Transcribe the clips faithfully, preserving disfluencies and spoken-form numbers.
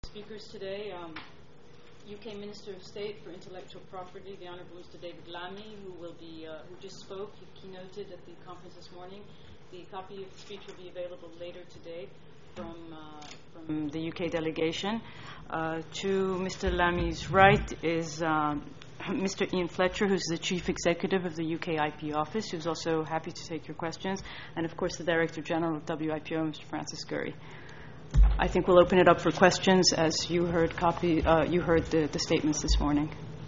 Speakers today, um, U K Minister of State for Intellectual Property, the Honourable Mister David Lammy, who will be, uh, who just spoke, he keynoted at the conference this morning. The copy of the speech will be available later today from, uh, from the U K delegation. Uh, to Mister Lammy's right is um, Mister Ian Fletcher, who's the Chief Executive of the U K I P Office, who's also happy to take your questions, and of course the Director General of W I P O, Mister Francis Gurry. I think we'll open it up for questions as you heard copy. Uh, you heard the, the statements this morning.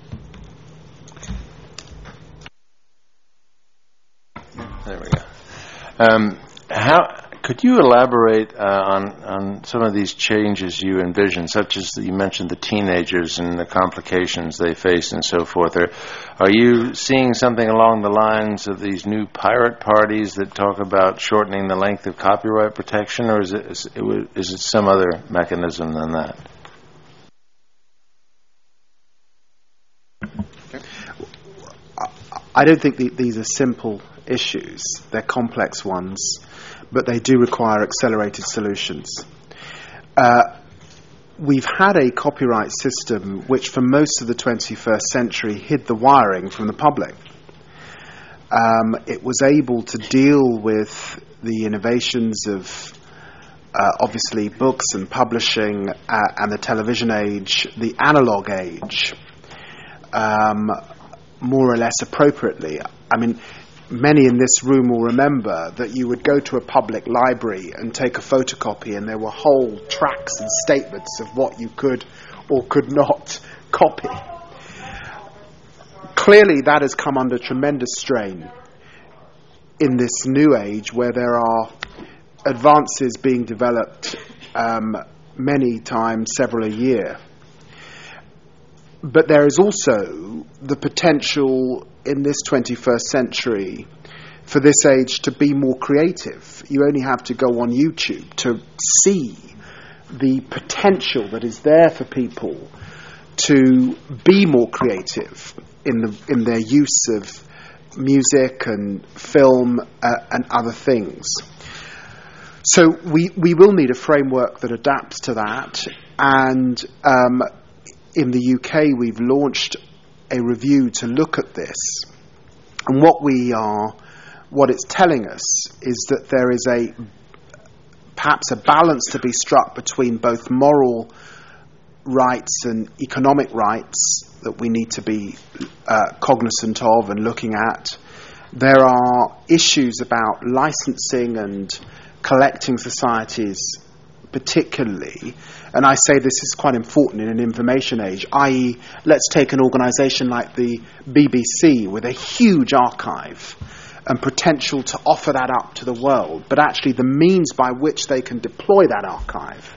There we go. Um, how could you elaborate uh, on on some of these changes you envision, such as you mentioned the teenagers and the complications they face and so forth? Are, are you seeing something along the lines of these new pirate parties that talk about shortening the length of copyright protection, or is it is it, is it some other mechanism than that? I don't think the, these are simple issues. They're complex ones, but they do require accelerated solutions. Uh, we've had a copyright system which for most of the twenty-first century hid the wiring from the public. Um, it was able to deal with the innovations of uh, obviously books and publishing uh, and the television age, the analog age, um, more or less appropriately. I mean, many in this room will remember that you would go to a public library and take a photocopy, and there were whole tracts and statements of what you could or could not copy. Clearly, that has come under tremendous strain in this new age where there are advances being developed um, many times, several a year. But there is also the potential in this twenty-first century for this age to be more creative. You only have to go on YouTube to see the potential that is there for people to be more creative in the in their use of music and film uh, and other things. So we, we will need a framework that adapts to that, and um, in the U K we've launched a review to look at this, and what we are, what it's telling us is that there is a perhaps a balance to be struck between both moral rights and economic rights that we need to be uh, cognizant of and looking at. There are issues about licensing and collecting societies particularly, and I say this is quite important in an information age, that is, let's take an organisation like the B B C with a huge archive and potential to offer that up to the world, but actually the means by which they can deploy that archive,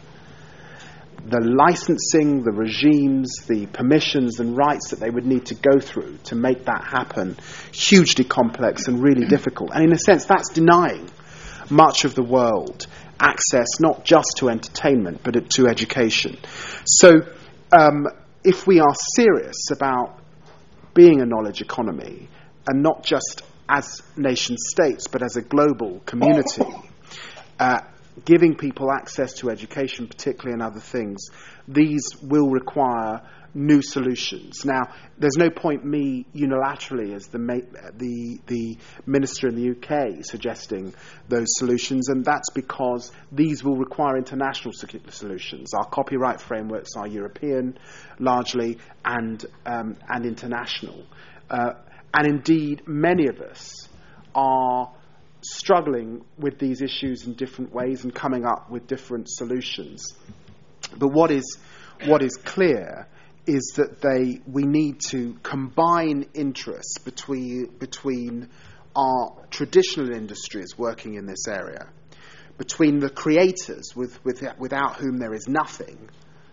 the licensing, the regimes, the permissions and rights that they would need to go through to make that happen, hugely complex and really difficult. And in a sense, that's denying much of the world access not just to entertainment but to education. So um, if we are serious about being a knowledge economy, and not just as nation states but as a global community, uh, giving people access to education particularly and other things, these will require new solutions. Now, there's no point me unilaterally as the ma- the the minister in the U K suggesting those solutions, and that's because these will require international solutions. Our copyright frameworks are European, largely, and um, and international, uh, and indeed many of us are struggling with these issues in different ways and coming up with different solutions. But what is what is clear is that they we need to combine interests between between our traditional industries working in this area, between the creators with, with, without whom there is nothing,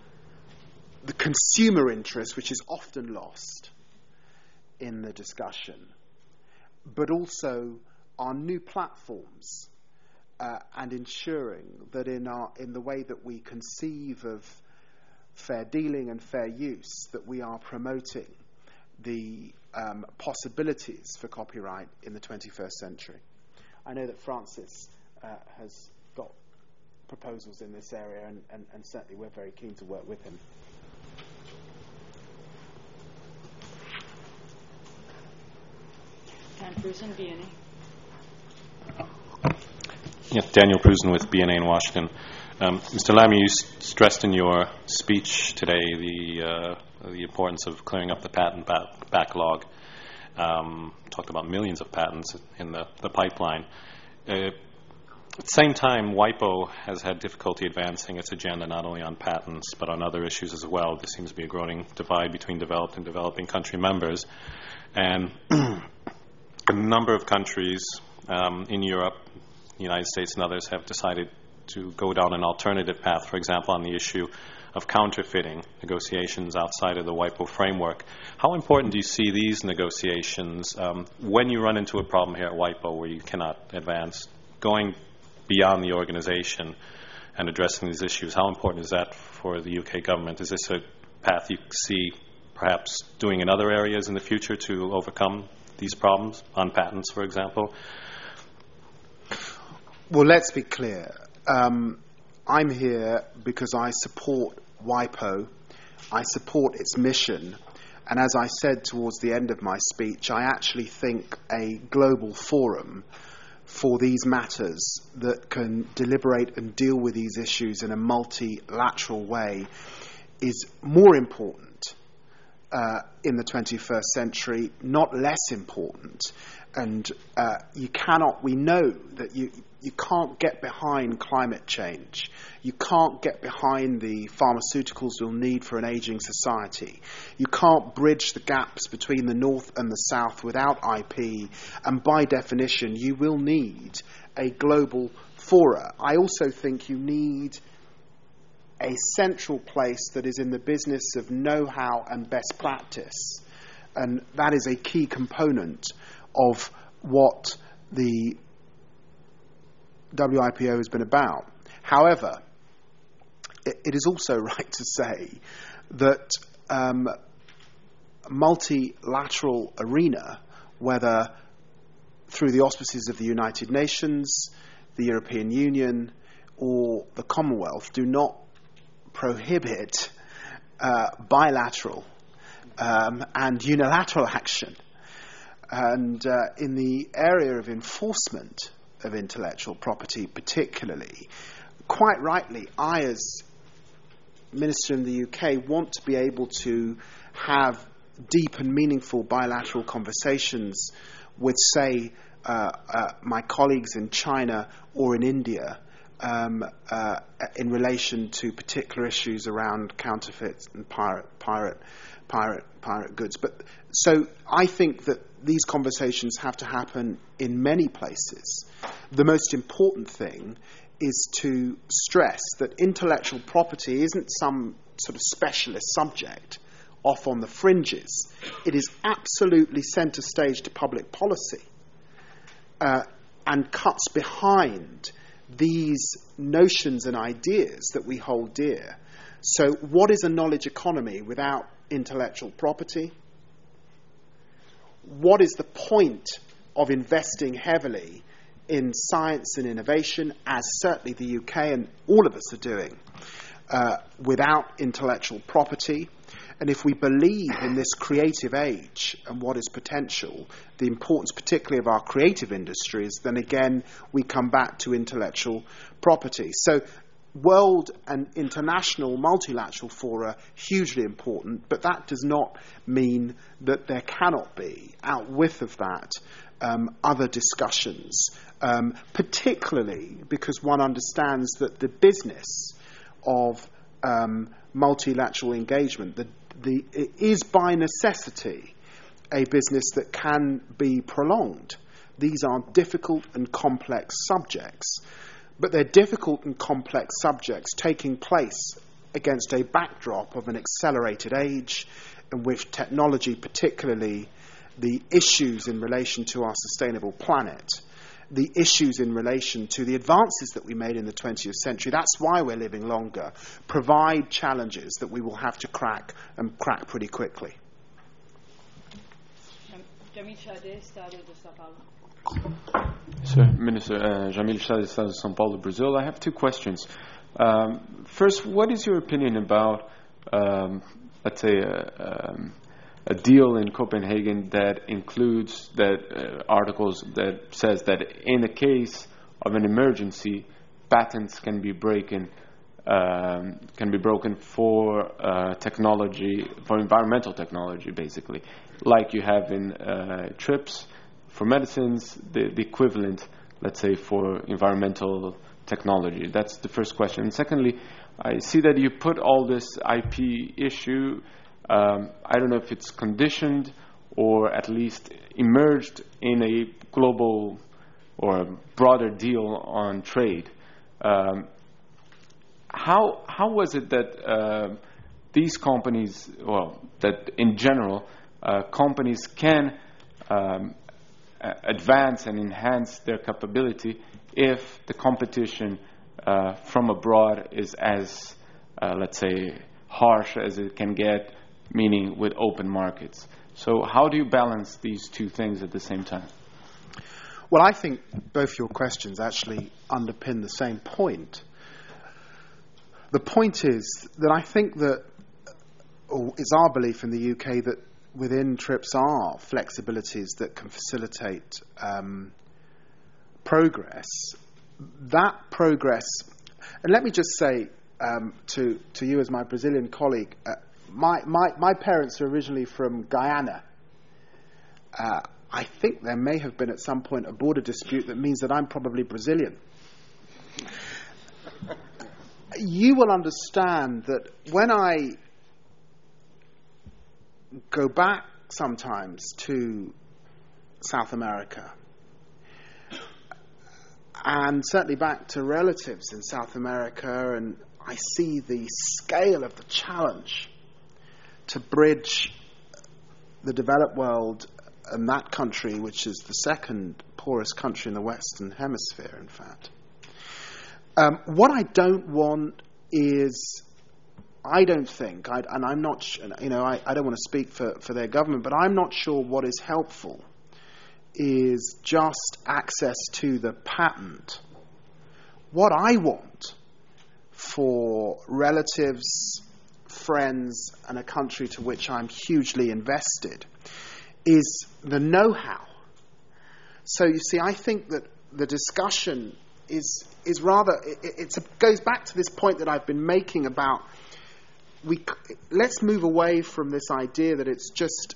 the consumer interest, which is often lost in the discussion, but also our new platforms, uh, and ensuring that in our in the way that we conceive of fair dealing and fair use, that we are promoting the um, possibilities for copyright in the twenty-first century. I know that Francis uh, has got proposals in this area, and, and, and certainly we're very keen to work with him. Dan Prusen, B N A. Yeah, Daniel Prusen with B N A in Washington. Um, Mister Lamy, you s- stressed in your speech today the uh, the importance of clearing up the patent ba- backlog. Um, talked about millions of patents in the, the pipeline. Uh, at the same time, WIPO has had difficulty advancing its agenda not only on patents but on other issues as well. There seems to be a growing divide between developed and developing country members. And a number of countries um, in Europe, the United States and others have decided to go down an alternative path, for example, on the issue of counterfeiting, negotiations outside of the WIPO framework. How important do you see these negotiations um, when you run into a problem here at WIPO where you cannot advance, going beyond the organization and addressing these issues? How important is that for the U K government? Is this a path you see perhaps doing in other areas in the future to overcome these problems, on patents, for example? Well, let's be clear. Um, I'm here because I support WIPO. I support its mission. And as I said towards the end of my speech, I actually think a global forum for these matters that can deliberate and deal with these issues in a multilateral way is more important uh, in the twenty-first century, not less important. And uh, you cannot, we know that you, you can't get behind climate change. You can't get behind the pharmaceuticals you'll need for an aging society. You can't bridge the gaps between the North and the South without I P. And by definition, you will need a global fora. I also think you need a central place that is in the business of know-how and best practice. And that is a key component of what the W I P O has been about. However, it, it is also right to say that um, multilateral arena, whether through the auspices of the United Nations, the European Union, or the Commonwealth, do not prohibit uh, bilateral um, and unilateral action. And uh, in the area of enforcement of intellectual property particularly, quite rightly, I as Minister in the U K want to be able to have deep and meaningful bilateral conversations with, say, uh, uh, my colleagues in China or in India um, uh, in relation to particular issues around counterfeit and pirate, pirate, pirate, pirate goods. But so I think that these conversations have to happen in many places. The most important thing is to stress that intellectual property isn't some sort of specialist subject off on the fringes. It is absolutely centre stage to public policy uh, and cuts behind these notions and ideas that we hold dear. So what is a knowledge economy without intellectual property? What is the point of investing heavily in science and innovation, as certainly the U K and all of us are doing, uh, without intellectual property? And if we believe in this creative age and what is potential, the importance particularly of our creative industries, then again we come back to intellectual property. So world and international multilateral fora, hugely important, but that does not mean that there cannot be, out with of that, um, other discussions, um, particularly because one understands that the business of um, multilateral engagement the, the, it is by necessity a business that can be prolonged. These are difficult and complex subjects. But they're difficult and complex subjects taking place against a backdrop of an accelerated age in which technology, particularly the issues in relation to our sustainable planet, the issues in relation to the advances that we made in the twentieth century, that's why we're living longer, provide challenges that we will have to crack and crack pretty quickly. Um, Jamil Chade, Estado de São Paulo. Sir, Minister uh, Jamil Chade, Estado de São Paulo, Brazil. I have two questions. Um, first, what is your opinion about, um, let's say, a, um, a deal in Copenhagen that includes that uh, articles that says that in the case of an emergency, patents can be broken, um, can be broken for uh, technology, for environmental technology, basically, like you have in uh, TRIPS for medicines, the, the equivalent, let's say, for environmental technology. That's the first question. And secondly, I see that you put all this I P issue, um, I don't know if it's conditioned or at least emerged in a global or a broader deal on trade. Um, how how was it that uh, these companies, well, that in general, uh, companies can um, advance and enhance their capability if the competition uh, from abroad is as, uh, let's say, harsh as it can get, meaning with open markets? So how do you balance these two things at the same time? Well, I think both your questions actually underpin the same point. The point is that I think that, or it's our belief in the U K that within TRIPS are flexibilities that can facilitate um, progress. That progress, and let me just say um, to, to you as my Brazilian colleague, uh, my, my, my parents are originally from Guyana. Uh, I think there may have been at some point a border dispute that means that I'm probably Brazilian. You will understand that when I go back sometimes to South America, and certainly back to relatives in South America, and I see the scale of the challenge to bridge the developed world and that country, which is the second poorest country in the Western Hemisphere, in fact. Um, what I don't want is, I don't think, I, and I'm not, sh- you know, I, I don't want to speak for, for their government, but I'm not sure what is helpful is just access to the patent. What I want for relatives, friends, and a country to which I'm hugely invested is the know-how. So you see, I think that the discussion is is rather, it it's a, goes back to this point that I've been making about, we let's move away from this idea that it's just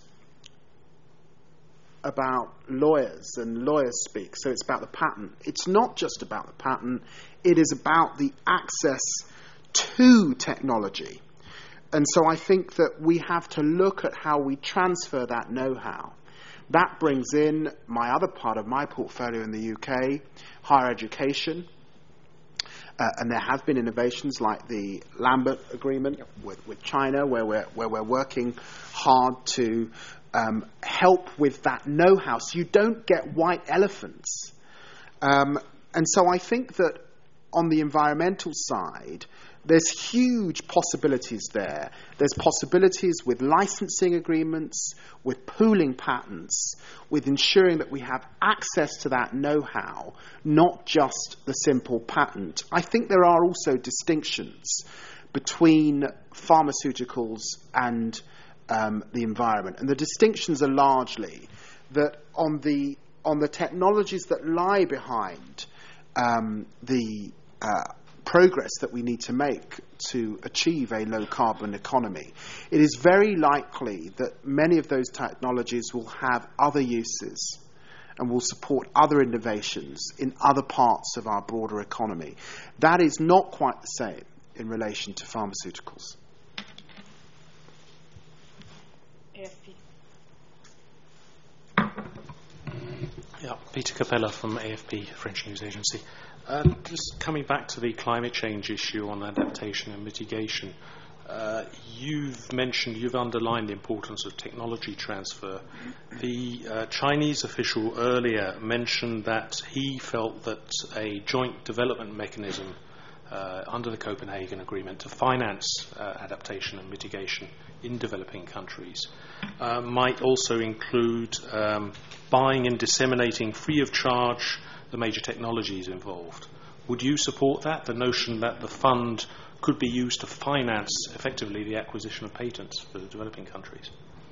about lawyers and lawyers speak, so it's about the patent. It's not just about the patent, it is about the access to technology. And so I think that we have to look at how we transfer that know-how. That brings in my other part of my portfolio in the U K, higher education. Uh, and there have been innovations like the Lambert Agreement with, with China, where we're, where we're working hard to um, help with that know-how so you don't get white elephants. Um, and so I think that on the environmental side, there's huge possibilities there. There's possibilities with licensing agreements, with pooling patents, with ensuring that we have access to that know-how, not just the simple patent. I think there are also distinctions between pharmaceuticals and um, the environment. And the distinctions are largely that on the, on the technologies that lie behind um, the uh, progress that we need to make to achieve a low-carbon economy, it is very likely that many of those technologies will have other uses and will support other innovations in other parts of our broader economy. That is not quite the same in relation to pharmaceuticals. A F P. Yeah, Peter Capella from A F P, French News Agency. Uh, just coming back to the climate change issue on adaptation and mitigation, uh, you've mentioned, you've underlined the importance of technology transfer. The uh, Chinese official earlier mentioned that he felt that a joint development mechanism uh, under the Copenhagen Agreement to finance uh, adaptation and mitigation in developing countries uh, might also include um, buying and disseminating free of charge the major technologies involved. Would you support that, the notion that the fund could be used to finance effectively the acquisition of patents for the developing countries?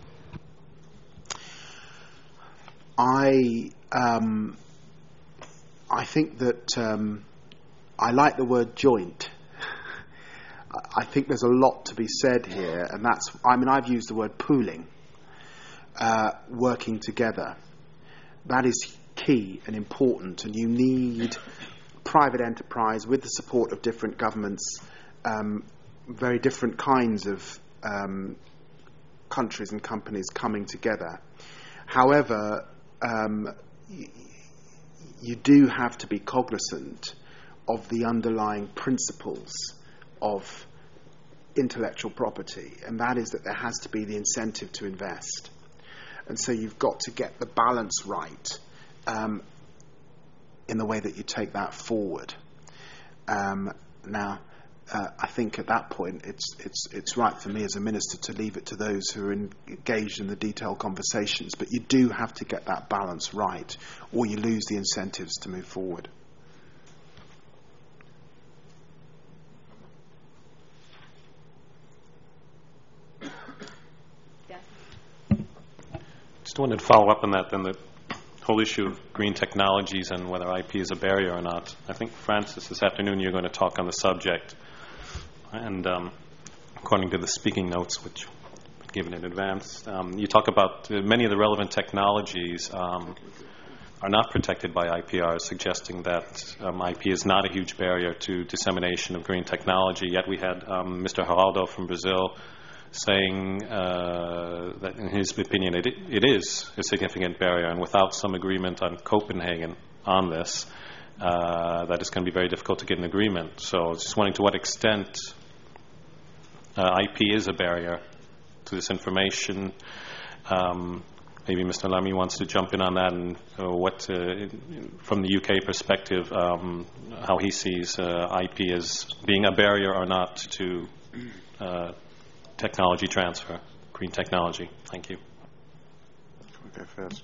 I um, I think that um, I like the word joint. I think there's a lot to be said here, and that's, I mean, I've used the word pooling, uh, working together. That is key and important, and you need private enterprise with the support of different governments, um, very different kinds of um, countries and companies coming together. However, um, y- you do have to be cognizant of the underlying principles of intellectual property, and that is that there has to be the incentive to invest. And so you've got to get the balance right um, in the way that you take that forward. Um, now, uh, I think at that point it's it's it's right for me as a minister to leave it to those who are in, engaged in the detailed conversations, but you do have to get that balance right, or you lose the incentives to move forward. Just wanted to follow up on that, then, the whole issue of green technologies and whether I P is a barrier or not. I think, Francis, this afternoon you're going to talk on the subject. And um, according to the speaking notes, which were given in advance, um, you talk about uh, many of the relevant technologies um, are not protected by I P R, suggesting that um, I P is not a huge barrier to dissemination of green technology. Yet we had um, Mister Geraldo from Brazil saying uh, that, in his opinion, it, it is a significant barrier, and without some agreement on Copenhagen on this, uh, that it's going to be very difficult to get an agreement. So I was just wondering to what extent uh, I P is a barrier to this information. Um, maybe Mister Lamy wants to jump in on that, and uh, what, uh, from the U K perspective, um, how he sees uh, I P as being a barrier or not to uh, technology transfer, green technology. Thank you. Okay, first.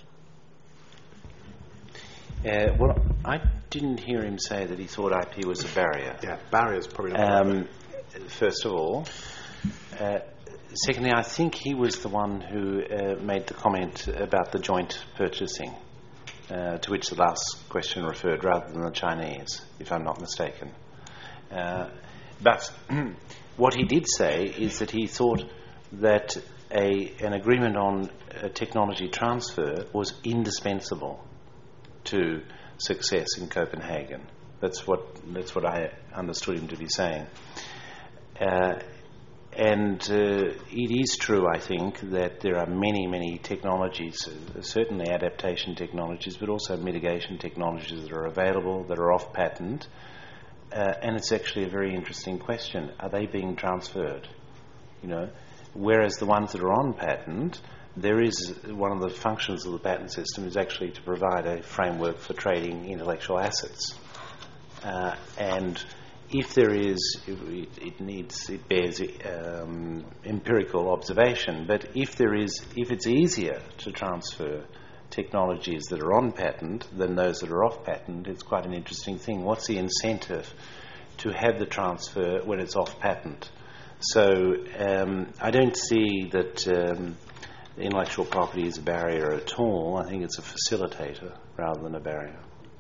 Uh, well, I didn't hear him say that he thought I P was a barrier. Yeah, barriers probably not. Um, first of all. Uh, secondly, I think he was the one who uh, made the comment about the joint purchasing, uh, to which the last question referred, rather than the Chinese, if I'm not mistaken. Uh, but what he did say is that he thought that a, an agreement on uh, technology transfer was indispensable to success in Copenhagen. That's what that's what I understood him to be saying. Uh, and uh, it is true, I think, that there are many, many technologies, uh, certainly adaptation technologies, but also mitigation technologies that are available, that are off patent. Uh, and it's actually a very interesting question. Are they being transferred? You know, whereas the ones that are on patent, there is one of the functions of the patent system is actually to provide a framework for trading intellectual assets. Uh, and if there is, it, it needs, it bears um, empirical observation. But if there is, if it's easier to transfer technologies that are on patent than those that are off patent, it's quite an interesting thing. What's the incentive to have the transfer when it's off patent? So um, I don't see that um, intellectual property is a barrier at all. I think it's a facilitator rather than a barrier.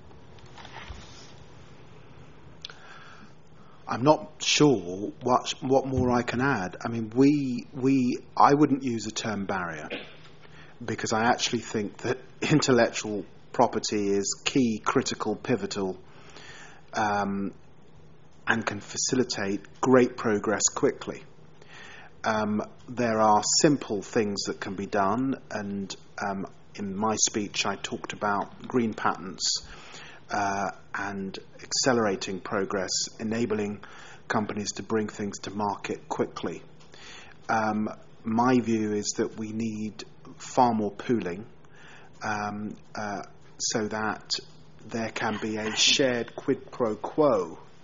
I'm not sure what what more I can add. I mean, we we I wouldn't use the term barrier, because I actually think that intellectual property is key, critical, pivotal, um, and can facilitate great progress quickly. Um, there are simple things that can be done, and um, in my speech I talked about green patents uh, and accelerating progress, enabling companies to bring things to market quickly. Um, my view is that we need far more pooling um, uh, so that there can be a shared quid pro quo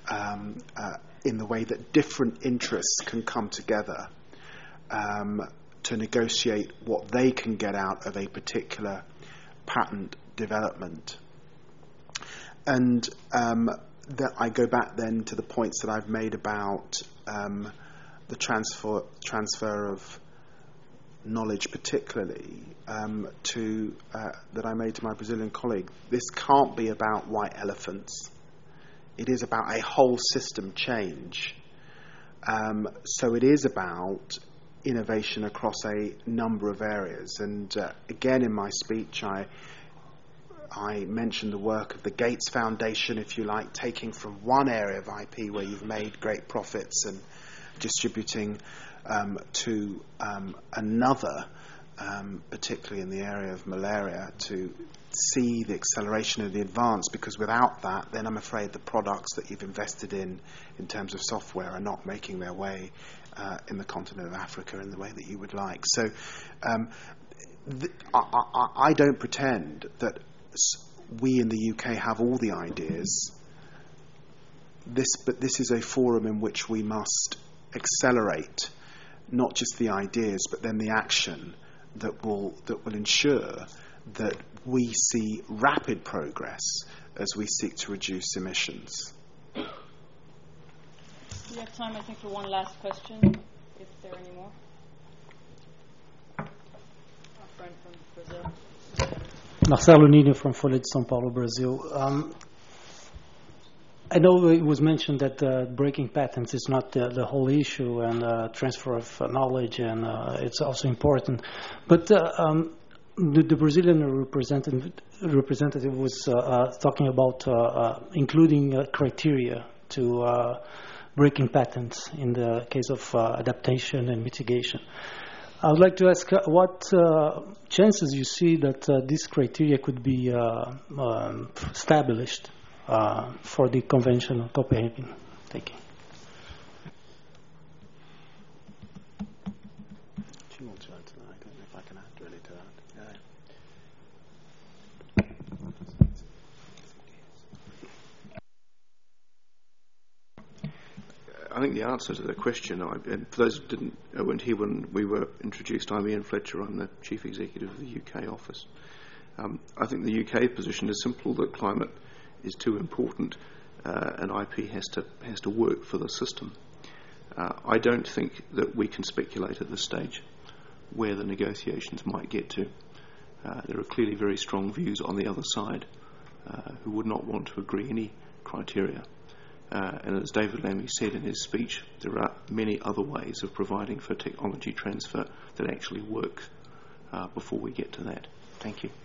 um, uh, in the way that different interests can come together um, to negotiate what they can get out of a particular patent development. And um, that I go back then to the points that I've made about um, the transfer transfer of knowledge, particularly um, to uh, that I made to my Brazilian colleague. This can't be about white elephants. It is about a whole system change. Um, so it is about innovation across a number of areas. And uh, again, in my speech, I I mentioned the work of the Gates Foundation, if you like, taking from one area of I P where you've made great profits and distributing um, to um, another, um, particularly in the area of malaria, to see the acceleration of the advance, because without that, then I'm afraid the products that you've invested in, in terms of software, are not making their way uh, in the continent of Africa in the way that you would like. So um, th- I, I, I don't pretend that we in the U K have all the ideas. This, but this is a forum in which we must accelerate not just the ideas, but then the action that will that will ensure that we see rapid progress as we seek to reduce emissions. We have time, I think, for one last question, if there are any more. Our friend from Brazil. Marcelo Nino from Folha de São Paulo, Brazil. Um, I know it was mentioned that uh, breaking patents is not the, the whole issue, and uh, transfer of uh, knowledge, and uh, it's also important. But uh, um, the, the Brazilian representative, representative was uh, uh, talking about uh, uh, including uh, criteria to uh, breaking patents in the case of uh, adaptation and mitigation. I would like to ask uh, what uh, chances you see that uh, this criteria could be uh, um, established uh, for the Convention on Copenhagen. Thank you. She wants to add to that. I don't know if I can add really to that. I think the answer to the question, I, and for those who didn't, uh, weren't here when we were introduced, I'm Ian Fletcher, I'm the Chief Executive of the U K office. Um, I think the U K position is simple, that climate is too important uh, and I P has to, has to work for the system. Uh, I don't think that we can speculate at this stage where the negotiations might get to. Uh, there are clearly very strong views on the other side uh, who would not want to agree any criteria. Uh, and as David Lammy said in his speech, there are many other ways of providing for technology transfer that actually work uh, before we get to that. Thank you.